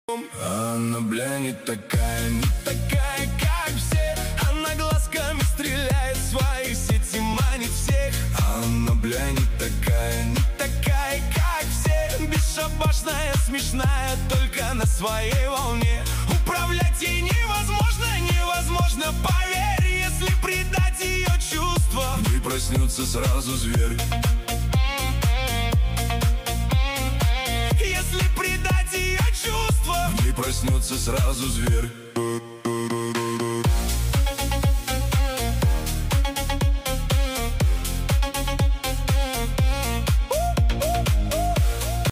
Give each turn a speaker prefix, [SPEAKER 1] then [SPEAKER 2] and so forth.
[SPEAKER 1] Она, бля, не такая, как все. Она глазками стреляет, в свои сети манит всех. Она, бля, не такая, как все. Бесшабашная, смешная, только на своей волне. Управлять ей невозможно, поверь. Если предать ее чувства, в ней проснется сразу зверь. Если предать ее чувства, в ней проснется сразу зверь.